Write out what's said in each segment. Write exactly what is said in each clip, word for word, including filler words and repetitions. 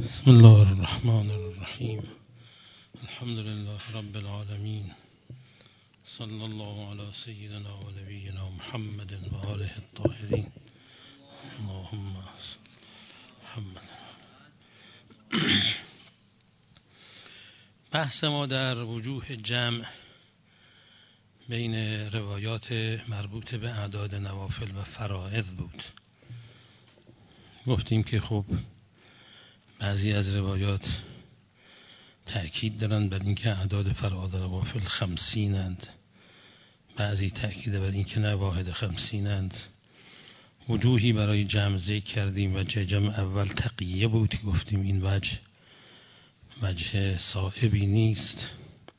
بسم الله الرحمن الرحیم. الحمد لله رب العالمین. صلی الله علی سیدنا و نبینا محمد و آله الطاهرین. اللهم صل محمد. بحث ما در وجوه جمع بین روایات مربوط به اعداد نوافل و فرائض بود. گفتیم که خب بعضی از روایات تأکید دارند بر اینکه اعداد فرائض و نوافل خمسینند، بعضی تأکید بر اینکه نه واحد خمسینند. وجوهی برای جمع ذکر کردیم. وجه جمع اول تقیه بود که گفتیم این وجه وجه صائبی نیست.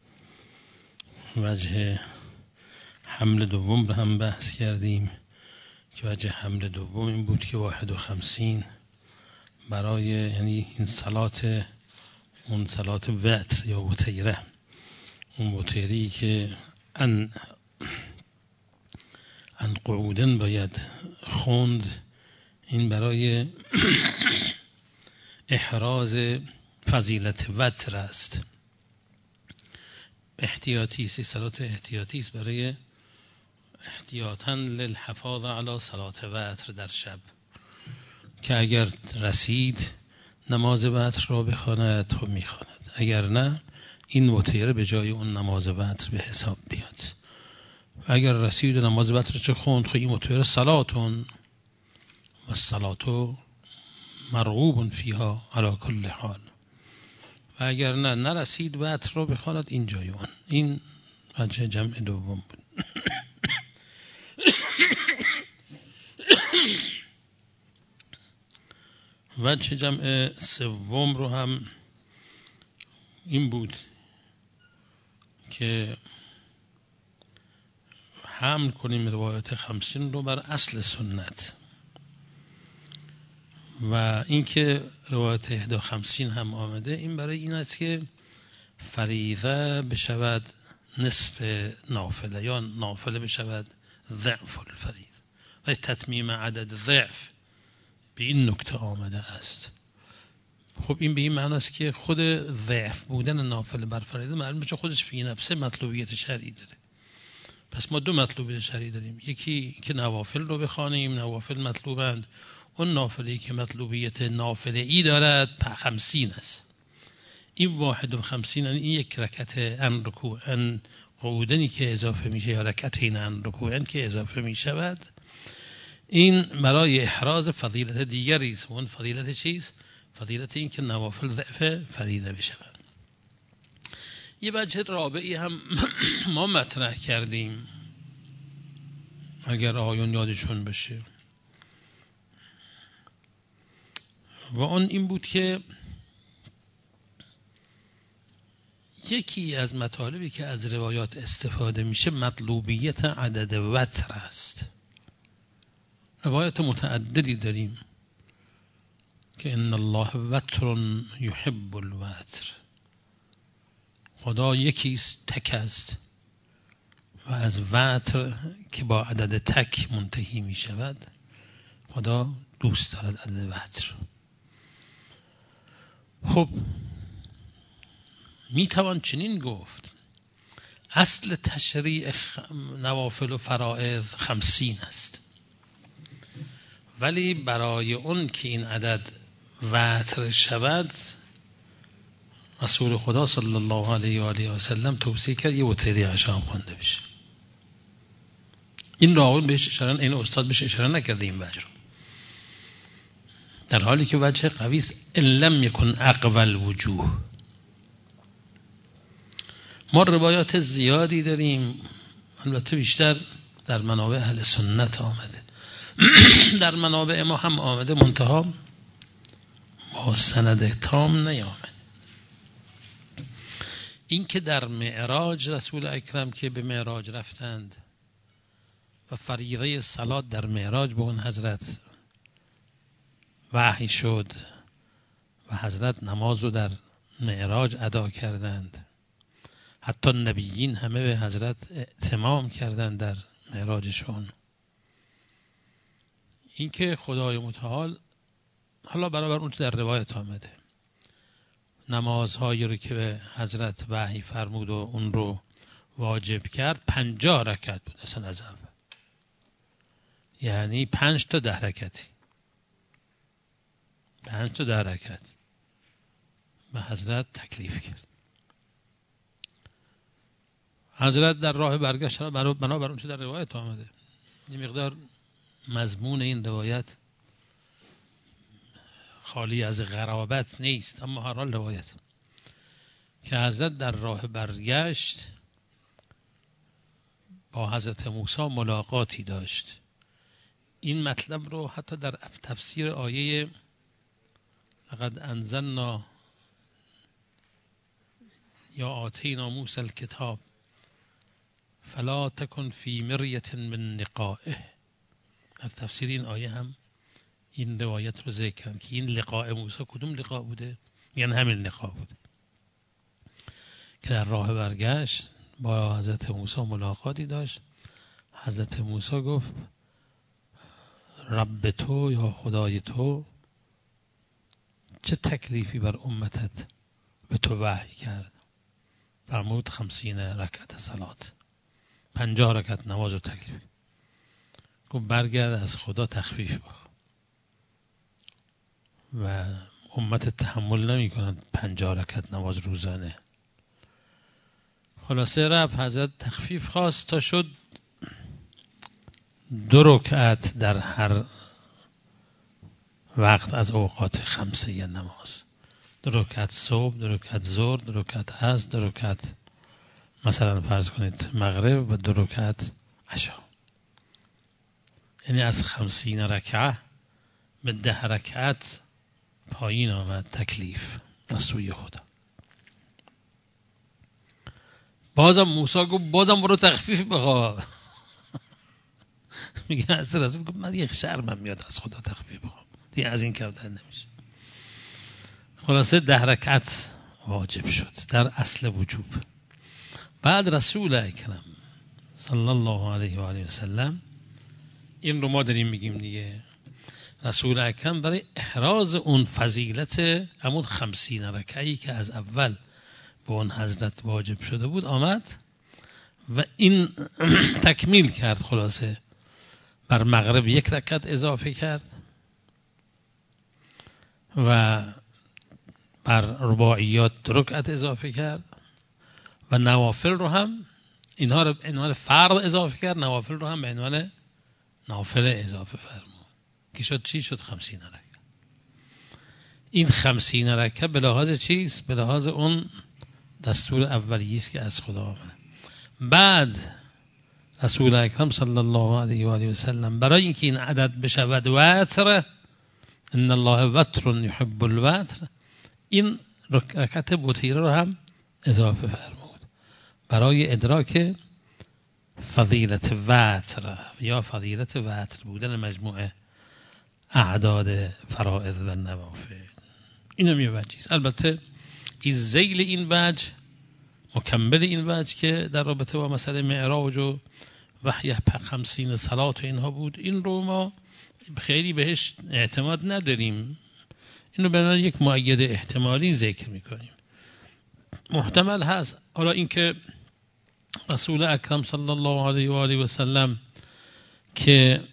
وجه حمل دوم رو هم بحث کردیم که وجه حمل دوم این بود که واحد و خمسین برای یعنی این صلات اون صلات وتر یا وتیره، اون وتیری که ان ان قعودن باید خوند، این برای احراز فضیلت وتر است. احتیاطی است، صلات احتیاطی است برای احتیاطاً للحفاظ علی صلات وتر در شب، که اگر رسید نماز وتر را بخواند خب میخواند، اگر نه این وتیره به جای اون نماز وتر به حساب بیاد. اگر رسید و نماز وتر چه خوند خب این وتیره صلاتون و صلاتو مرغوب فیها علی کل حال، و اگر نه نرسید وتر را بخواند این جای اون. این وجه جمع دوم بود. وجه جمع سوم رو هم این بود که حمل کنیم روایت خمسین رو بر اصل سنت، و اینکه روایت احدا خمسین هم آمده این برای این است که فریضه بشود نصف نافله یا نافله بشود ضعف الفریضه، و تتمیم عدد ضعف به این نکته آمده است. خب این به این معنی است که خود ضعف بودن نافله بر فریضه معلومه چون خودش فی نفسه مطلوبیت شرعی داره. پس ما دو مطلوبیت شرعی داریم، یکی که نوافل رو بخوانیم، نوافل مطلوبند. اون نافلی که مطلوبیت نافله ای دارد خمسین است. این واحد و خمسین، این یک رکعت ان رکوع ان قعودنی که اضافه میشه یا رکعتین ان رکوعن که اضافه میشود، این برای احراز فضیلت دیگری است. اون فضیلت چیست؟ فضیلت این که نوافل ضعف فریضه بشود. یه وجه رابعی هم ما مطرح کردیم اگر آیون یادشون بشه، و اون این بود که یکی از مطالبی که از روایات استفاده میشه مطلوبیت عدد وتر است. روایت متعددی داریم که ان الله وتر یحب الوتر، خدا یکیست، تک است، و از وتر که با عدد تک منتهی می شود خدا دوست دارد عدد وتر. خب می توان چنین گفت اصل تشریع نوافل و فرائض خمسین است، ولی برای اون که این عدد وتر شود رسول خدا صلی الله علیه و آله و سلم توصیه کرد یه وتری عشام خونده بشه. این راوی بهش اشاره، این استاد بهش اشاره نکرده این وجه رو، در حالی که وجه قوی است ان لم یکن اقوى الوجوه. ما روایات زیادی داریم، البته بیشتر در منابع اهل سنت آمده، در منابع ما هم آمده، منتها با سند تام نیامده. این که در معراج رسول اکرم که به معراج رفتند و فریضه صلات در معراج به اون حضرت وحی شد و حضرت نماز رو در معراج ادا کردند، حتی نبیین همه به حضرت اتمام کردند در معراجشون. این که خدای متعال حالا برابر اون در روایت آمده نمازهایی رو که به حضرت وحی فرمود و اون رو واجب کرد پنجاه رکعت بود اصلا از اول، یعنی پنج تا ده رکعتی، پنج تا ده رکعت به حضرت تکلیف کرد. حضرت در راه برگشت بنابر اون چه در روایت آمده، این مقدار مضمون این روایت خالی از غرابت نیست، اما هر حال روایت که حضرت در راه برگشت با حضرت موسی ملاقاتی داشت. این مطلب رو حتی در تفسیر آیه لقد انزلنا یا آتینا موسی الکتاب فلا تکن فی مریة من لقائه، در تفسیر این آیه هم این روایت رو ذکر کردن که این لقاء موسی کدوم لقاء بوده؟ یعنی همین لقاء بوده که در راه برگشت با حضرت موسی ملاقاتی داشت. حضرت موسی گفت رب تو یا خدای تو چه تکلیفی بر امتت به تو وحی کرد؟ فرمود خمسین رکعت صلات، پنجاه رکعت نماز و تکلیف. گفت برگرد از خدا تخفیف بخواه و امت تحمل نمی کنند پنجاه رکعت نماز روزانه. خلاصه رفت حضرت تخفیف خواست تا شد دو رکعت در هر وقت از اوقات خمسه نماز، دو رکعت صبح، دو رکعت ظهر، دو رکعت عصر، دو رکعت مثلا فرض کنید مغرب و دو رکعت عشا، یعنی از خمسین رکعه به ده رکعت پایین آمد تکلیف از سوی خدا. بازم موسی گفت بازم برو تخفیف بخواه. میگه اصلا رسول گفت من یک شرمم میاد از خدا تخفیف بخوام، دیگه از این کمتر نمیشه. خلاصه ده رکعت واجب شد در اصل وجوب. بعد رسول اکرم صلی الله علیه و آله و سلم، این رو ما داریم میگیم دیگه، رسول اکرم برای احراز اون فضیلت همون خمسین رکعی که از اول به اون حضرت واجب شده بود آمد و این تکمیل کرد. خلاصه بر مغرب یک رکعت اضافه کرد و بر رباعیات دو رکعت اضافه کرد و نوافل رو هم اینها رو به عنوان فرض اضافه کرد، نوافل رو هم به عنوان نافل اضافه فرمود که شد چی؟ شد خمسین رکعت. این خمسین رکعت به لحاظ چیست؟ به لحاظ اون دستور اولیه است که از خدا آمده. بعد رسول اکرم صلی الله علیه و آله و سلم برای اینکه این عدد بشود وتر، ان الله وتر یحب الوتر، این رکعت وتیره رو هم اضافه فرمود برای ادراک فضیلت وتر یا فضیلت وتر بودن مجموعه اعداد فرائض و نوافل. اینم یه وجهیست. البته این ذیل این وجه، مکمل این وجه که در رابطه با مسئله معراج و وحی خمسین صلات و اینها بود، این رو ما خیلی بهش اعتماد نداریم، این رو به عنوان یک مؤید احتمالی ذکر میکنیم. محتمل هست. حالا اینکه رسول اکرم صلی الله علیه و آله و سلم که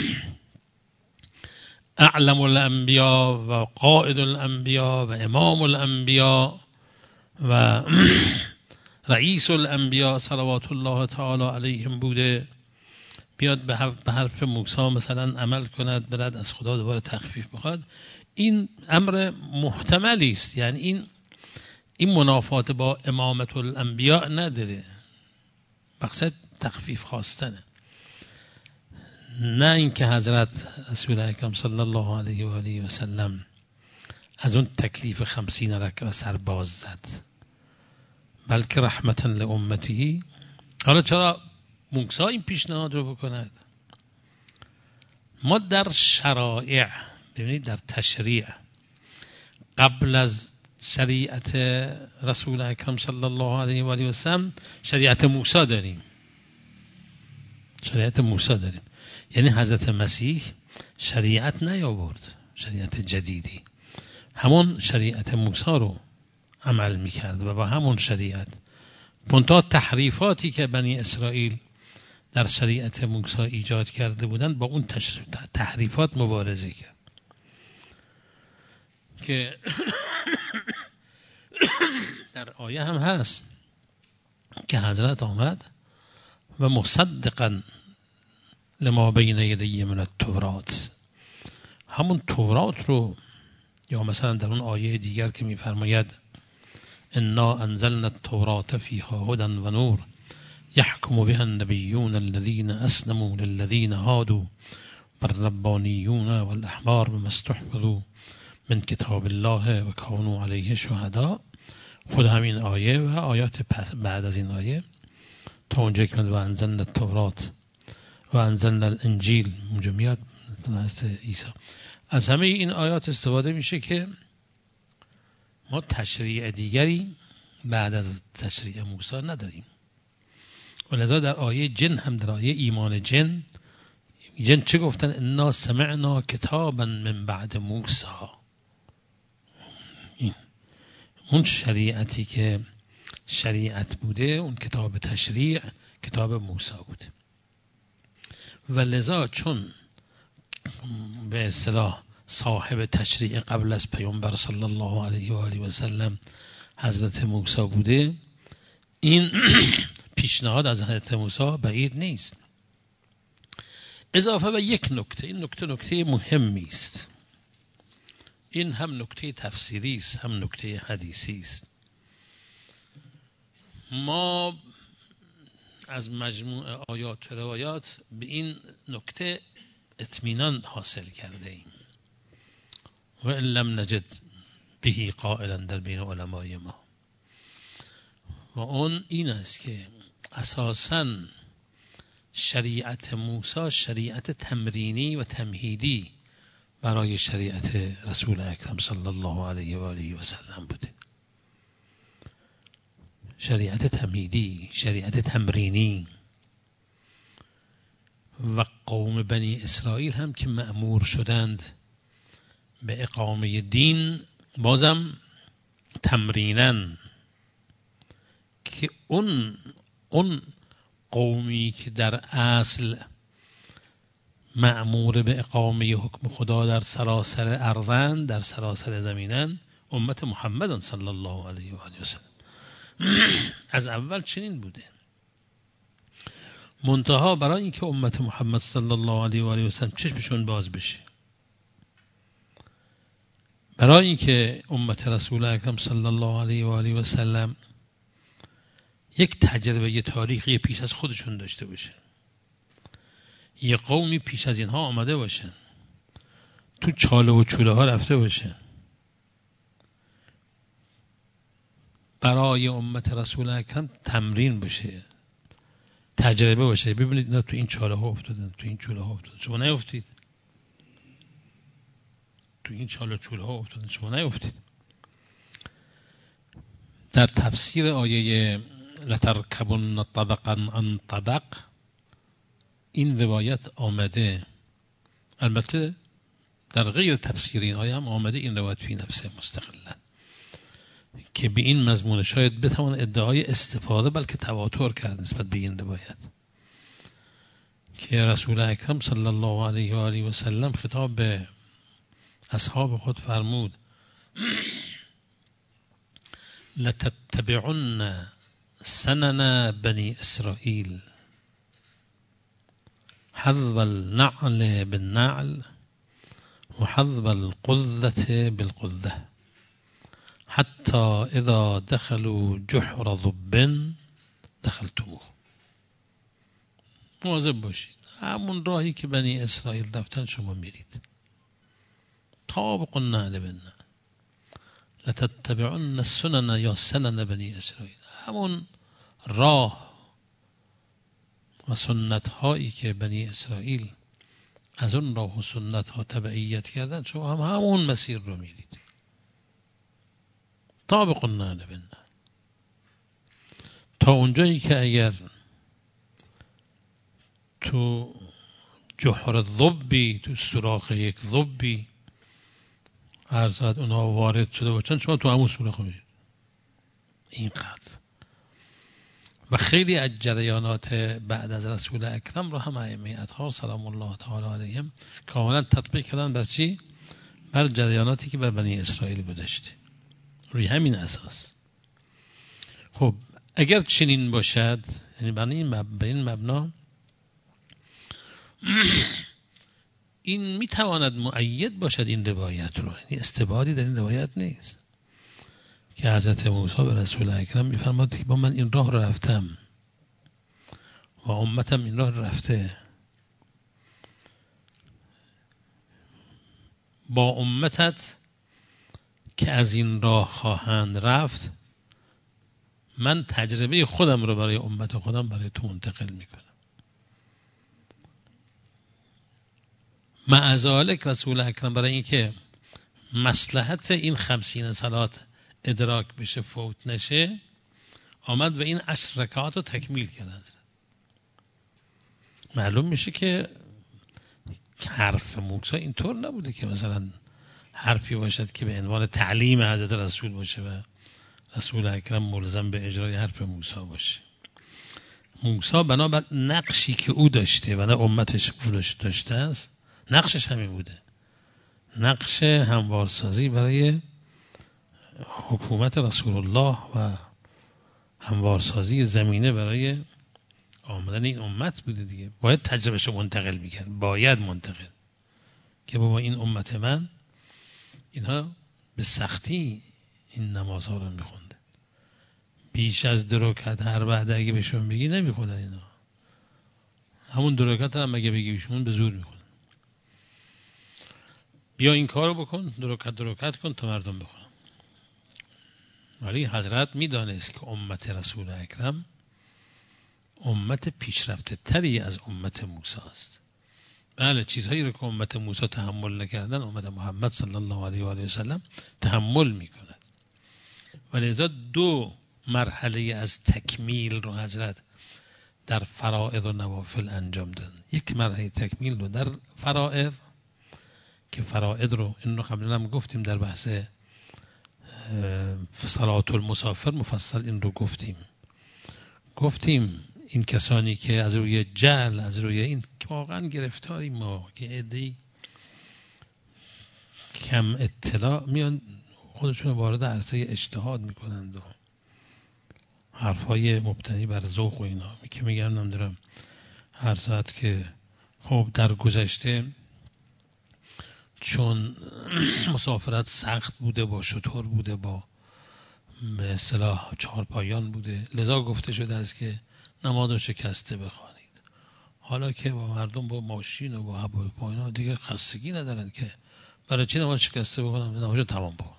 اعلم الانبیا و قائد الانبیا و امام الانبیا و رئیس الانبیا صلوات الله تعالی علیهم بوده، بیاد به حرف موسی مثلا عمل کند، برد از خدا دوباره تخفیف بخواد، این امر محتملی است. یعنی این این منافات با امامت الانبیا نداره، مقصد تخفیف خواستنه، نه اینکه حضرت رسول اکرم صلی الله علیه و آله و سلم از اون تکلیف خمسین رکعه سر باز زد، بلکه رحمتا لامته. حالا چرا موسی این پیشنهاد رو بکند؟ ما در شرایع، ببینید در تشریع قبل از شریعت رسول اکرم صلی الله علیه و آله و سلم شریعت موسی داریم، شریعت موسی داریم. یعنی حضرت مسیح شریعت نیاورد، شریعت جدیدی، همون شریعت موسی رو عمل میکرد و با همون شریعت. منتها تحریفاتی که بنی اسرائیل در شریعت موسی ایجاد کرده بودند با اون تحریفات مبارزه کرد که در آیه هم هست که حضرت آمد و مصدقا لما بین یدی من التورات، همون تورات رو، یا مثلا در اون آیه دیگر که میفرماید انا انزلنا التورات فیها هدی و نور یحکم بها النبیون الذین اسلموا للذین هادوا والربانیون والاحبار بما استحفظوا من کتاب الله و کانوا علیه شهداء. خود همین آیه و آیات بعد از این آیه تا اونجا که و انزلنا التورات و انزلنا الانجیل اونجا میاد حضرت عیسی. از همه این آیات استفاده میشه که ما تشریع دیگری بعد از تشریع موسی نداریم. ولذا در آیه جن هم، در آیه ایمان جن، جن چه گفتن؟ انا سمعنا کتابا من بعد موسی. اون شریعتی که شریعت بوده، اون کتاب تشریع کتاب موسی بوده. و لذا چون به اصطلاح صاحب تشریع قبل از پیامبر صلی الله علیه و آله و سلم حضرت موسی بوده، این پیشنهاد از حضرت موسی بعید نیست. اضافه به یک نکته، این نکته نکته مهمی است، این هم نکته تفسیری است هم نکته حدیثی است. ما از مجموع آیات و روایات به این نکته اطمینان حاصل کرده ایم و ان لم نجد به قائلا در بین علمای ما، و اون این است که اساساً شریعت موسی شریعت تمرینی و تمهیدی برای شریعت رسول اکرم صلی الله علیه و آله و سلم بوده. شریعت تمهیدی، شریعت تمرینی. و قوم بنی اسرائیل هم که مأمور شدند به اقامه دین، بازم تمرینن که اون اون قومی که در اصل مأمور به اقامه حکم خدا در سراسر ارضن، در سراسر زمینن، امت محمد صلی الله علیه و آله و سلم از اول چنین بوده. منتها برای اینکه امت محمد صلی الله علیه و آله و سلم چشمشون باز بشه، برای اینکه امت رسول اکرم صلی الله علیه و آله و سلم یک تجربه تاریخی پیش از خودشون داشته باشه، یه قومی پیش از اینها آمده باشن، تو چاله و چوله ها رفته باشن، برای امت رسول اکرم تمرین باشه، تجربه باشه. ببینید نه تو این چاله ها افتادن، تو این چوله ها افتادن، شما نیفتید. تو این چاله چوله ها افتادن، شما نیفتید. در تفسیر آیه لترکبن طبقا عن طبق این روایت آمده، البته در غیر تفسیر این آیه هم آمده این روایت فی نفسه مستقلا، که به این مضمون شاید بتوان ادعای استفاده بلکه تواتر کرد نسبت به این روایت، که رسول اکرم صلی الله علیه و آله و سلم خطاب به اصحاب خود فرمود لتتبعن سنن بنی اسرائیل حذو النعل بالنعل و حذو القذة بالقذة حتی اذا دخلوا جحر ضب دخلتموه. مواظب باشید، همون راهی که بنی اسرائیل رفتن شما میرید. طابق النعل بالنعل لتتبعن السنن یا سنن بنی اسرائیل، همون راه و سنت هایی که بنی اسرائیل از اون راه و سنت ها تبعیت کردن، شما هم همون مسیر رو میرید. طابق النعل بالنعل، تا اونجایی که اگر تو جحر ضبی، تو سوراخ یک ضبی ارزاد اونها وارد شده باشن، شما تو همون سوراخ میرید. اینقدر. و خیلی از جریانات بعد از رسول اکرم را هم ائمه اطهار سلام الله تعالی علیهم کاملا تطبیق کردن. بر چی؟ بر جریاناتی که بر بنی اسرائیل گذشته، روی همین اساس. خب اگر چنین باشد، یعنی بر این مب... این مبنا این میتواند مؤید باشد این روایت رو، یعنی استبعادی در این روایت نیست که حضرت موسی به رسول اکرم میفرماد که با من این راه رو رفتم و امتم این راه رفته، با امتت که از این راه خواهند رفت من تجربه خودم رو برای امت خودم برای تو منتقل میکنم. معذالک رسول اکرم برای اینکه مصلحت این خمسین صلات ادراک بشه، فوت نشه، آمد و این عشر رکعات رو تکمیل کرد. معلوم میشه که حرف موسی اینطور نبوده که مثلا حرفی باشد که به عنوان تعلیم حضرت رسول باشه و رسول اکرم ملزم به اجرای حرف موسی باشه. موسی بنابر نقشی که او داشته و نه امتش او داشته است، نقشش همین بوده، نقش هموارسازی برای حکومت رسول الله و هموارسازی زمینه برای آمدن این امت بوده دیگه. باید تجربهش رو منتقل میکرد، باید منتقل که بابا این امت من اینها به سختی این نمازها رو میخونده، بیش از دو رکعت هر بعد اگه بهشون بگی نمیخونن اینا، همون دو رکعت هم اگه بگی بهشون به زور میخونن. بیا این کارو بکن، دو رکعت دو رکعت کن تا مردم بخونن. ولی حضرت میدانست که امت رسول اکرم امت پیشرفته تری از امت موسی است. بله چیزهایی رو که امت موسی تحمل نکردن امت محمد صلی الله علیه و آله و سلم تحمل میکند. ولذا دو مرحله از تکمیل رو حضرت در فرائض و نوافل انجام دادن. یک مرحله تکمیل رو در فرائض که فرائض رو این رو قبلا هم گفتیم در بحث صلات المسافر مفصل این رو گفتیم گفتیم این کسانی که از روی جهل، از روی این واقعا گرفتاری ما که عده‌ای کم اطلاع میان خودشون وارد عرصه اجتهاد میکنند و حرفای مبتنی بر ذوق و اینا که میگن نمیدونم هر ساعت که خب در گذشته چون مسافرت سخت بوده، با شتر بوده، با به اصطلاح چهارپایان بوده، لذا گفته شده است که نماز شکسته بخوانید. حالا که با مردم با ماشین و با هواپیما دیگه خستگی ندارن که برای چی نماز شکسته بخونم، نماز تمام بخون.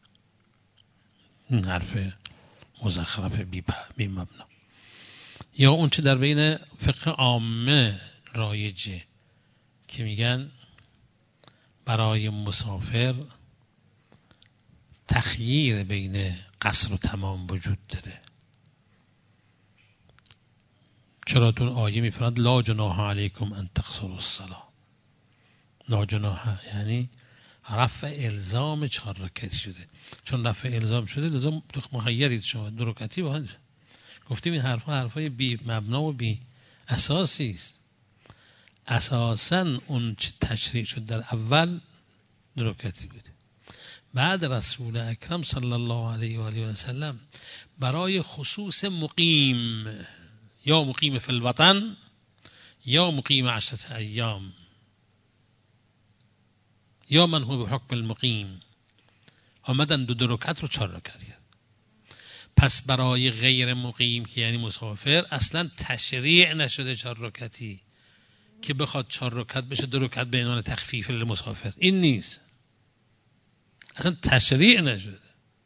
این حرف مزخرف بی, بی مبنا. یا اون چه در بین فقه عامه رایجه که میگن برای مسافر تخییر بین قصر و تمام وجود داره. چرا تون آیه میفرماد لا جناح علیکم ان تقصروا الصلاة. لا جناح یعنی رفع الزام چهار رکعتی شده، چون رفع الزام شده لازم مخیرید شما دو رکعتی با هم. گفتیم این حرفا حرفای بی مبنا و بی اساسی است. اساساً اون چه تشریع شد در اول دو رکعتی بود. بعد رسول اکرم صلی الله علیه و آله و سلم برای خصوص مقیم، یا مقیم فی الوطن یا مقیم عشرت ایام یا من هو به حکم المقیم، آمدن دو دو رکعت رو چهار رکعت کرد. پس برای غیر مقیم که یعنی مسافر اصلا تشریع نشده چهار رکعتی که بخواد چهار رکعت بشه دو رکعت به عنوان تخفیف للمسافر، این نیست، اصلا تشریع نشده.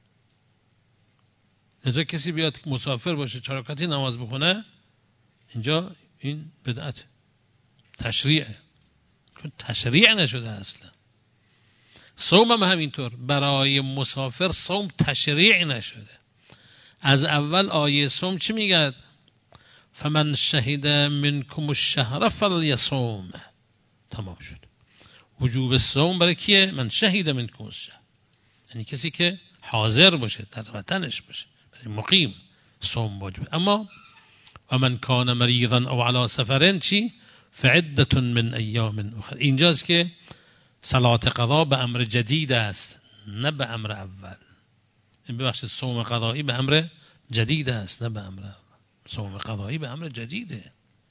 لذا کسی بیاد مسافر باشه چهار رکعتی نماز بخونه، اینجا این بدعت تشریعه، چون تشریع نشده اصلا. صوم هم همینطور، برای مسافر صوم تشریع نشده. از اول آیه صوم چی میگه؟ فمن شهد منکم الشهر فلیصوم. تمام شد. وجوب صوم برای کیه؟ من شهد منکم الشهر، یعنی کسی که حاضر باشه، در وطنش باشه. مقیم صوم واجب. اما و من کان مریضا او علی سفر چی؟ فعدت من ایام اخر. اینجاست که صلات قضا به امر جدید است نه به امر اول. این ببخشید صوم قضایی به امر جدید است نه به امر اول. صوم قضایی به امر جدیده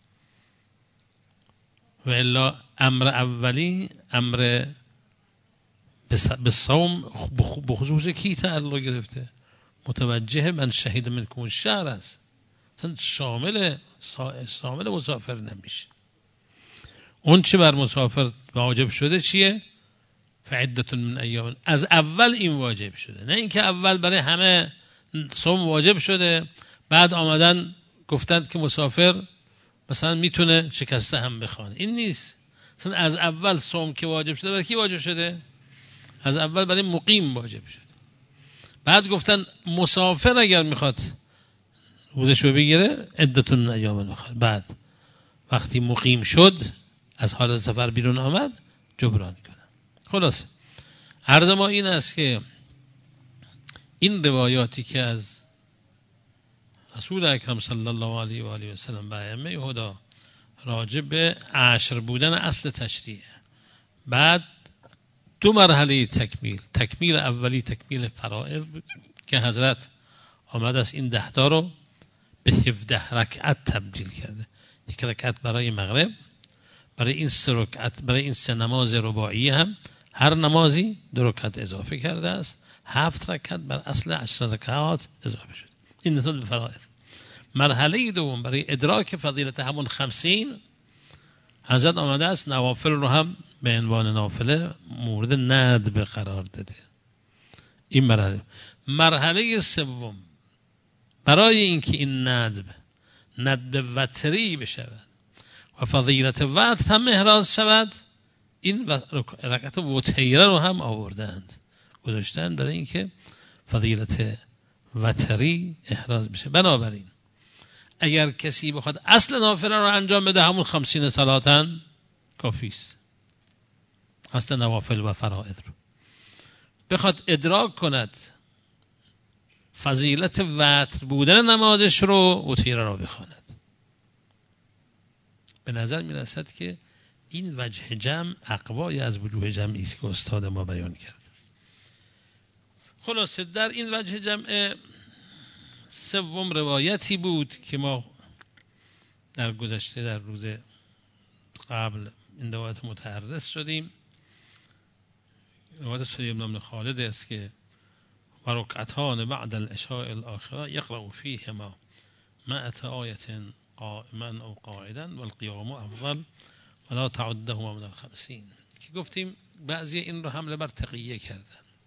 و الا امر اولی امر به صوم به خصوص کی تعلق گرفته؟ متوجه من شهید منکم الشهر است، اصلا شامل شامل مسافر نمیشه. اون چه بر مسافر واجب شده چیه؟ فعدت من ایام، از اول این واجب شده، نه اینکه اول برای همه صوم واجب شده بعد آمدن گفتند که مسافر مثلا میتونه شکسته هم بخوانه. این نیست. مثلا از اول صوم که واجب شده برای کی واجب شده؟ از اول برای مقیم واجب شده. بعد گفتن مسافر اگر میخواد روزش رو بگیره عدتون من ایام اخر، بعد وقتی مقیم شد از حال سفر بیرون آمد جبران کنه. خلاص عرض ما این است که این روایاتی که از رسول اکرم صلی الله علیه و آله و سلم و ائمه هدا راجع به عشر بودن اصل تشریع، بعد دو مرحله تکمیل، تکمیل اولی تکمیل فرائض که حضرت آمد است این ده تا رو به هفده رکعت تبدیل کرده. یک رکعت برای مغرب، برای این سه رکعت، برای این سه نماز رباعی هم هر نمازی دو رکعت اضافه کرده است. هفت رکعت بر اصل عشر رکعات اضافه شد. این نسبت به فرائض. مرحله دوم برای ادراک فضیلت همون خمسین حضرت آمده است نوافل رو هم به عنوان نافله مورد ندب قرار داده. این مرحله. مرحله سوم برای اینکه این ندب ندب وتری بشود و فضیلت وتر هم احراز شود، این رکعت وتیره رو هم آوردند گذاشتن برای اینکه فضیلت وتری احراز بشه. بنابراین اگر کسی بخواد اصل نافله رو انجام بده همون خمسین صلاتن کافی است. اصل نوافل و فرائض رو بخواد ادراک کند فضیلت وتر بودن نمازش رو وتیره رو بخواند. به نظر می رسد که این وجه جمع اقوای از وجوه جمعی است که استاد ما بیان کرد. خلاصه در این وجه جمع سوم روایتی بود که ما در گذشته در روز قبل این روایت متعرض شدیم. روایت سلیم بن خالد است که و رکعتان بعد العشاء الاخره یقرأ فیهما مئة آیة قائما او قاعدا والقیام افضل ولا تعدهما من الخمسین، که گفتیم بعضی این رو حمله بر تقیه کردن.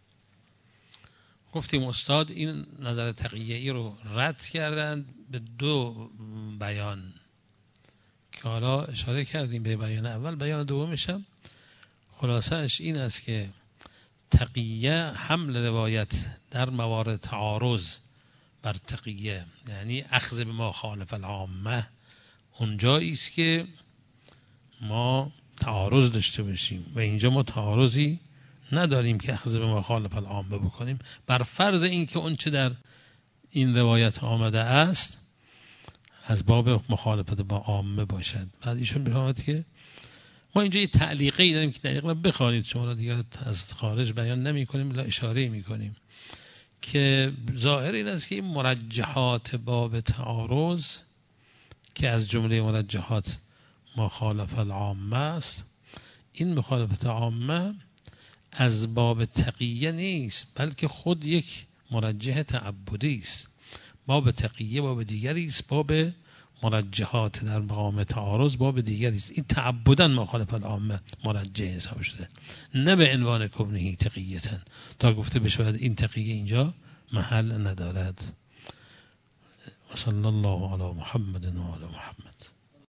گفتیم استاد این نظر تقیه‌ای رو رد کردن به دو بیان که حالا اشاره کردیم به بیان اول. بیان دومش هم خلاصه‌اش این است که تقیه حمل روایت در موارد تعارض بر تقیه، یعنی اخذ به ما خالف العامه، اونجایی است که ما تعارض داشته باشیم و اینجا ما تعارضی نداریم که اخذ به ما خالف العامه بکنیم، بر فرض اینکه اون چه در این روایت آمده است از باب مخالفت با عامه باشد. بعد ایشون بفرماد که ما اینجا یه تعلیقی داریم که دقیقا بخوانید، شما دیگه از خارج بیان نمی کنیم الا اشاره می کنیم که ظاهر این است که این مرجحات باب تعارض که از جمله مرجحات مخالفت العامه است، این مخالفت عامه از باب تقیه نیست بلکه خود یک مرجح تعبدی است. باب تقیه باب دیگری است، باب مرجحات در مقام تعارض باب دیگری است. این تعبداً مخالف العامه مرجح حساب شده، نه به عنوان کونه تقیه‌تاً تا گفته بشود این تقیه اینجا محل ندارد. و صلی الله علی محمد و علی محمد.